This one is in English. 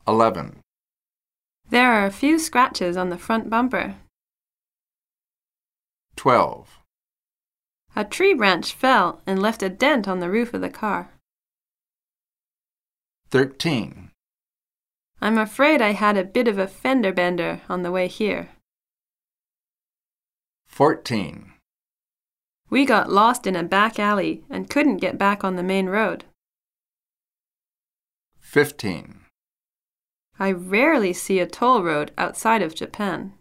11. There are a few scratches on the front bumper. 12. A tree branch fell and left a dent on the roof of the car. 13. I'm afraid I had a bit of a fender bender on the way here. 14. We got lost in a back alley and couldn't get back on the main road. 15. I rarely see a toll road outside of Japan.